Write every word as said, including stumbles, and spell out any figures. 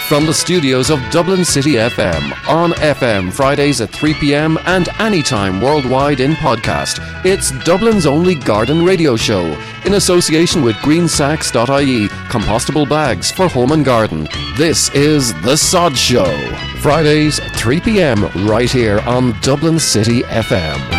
from the studios of Dublin City F M, on F M Fridays at three p.m. and anytime worldwide in podcast. It's Dublin's only garden radio show, in association with green sacks dot I E, compostable bags for home and garden. This is The Sod Show, Fridays three p.m. right here on Dublin City F M.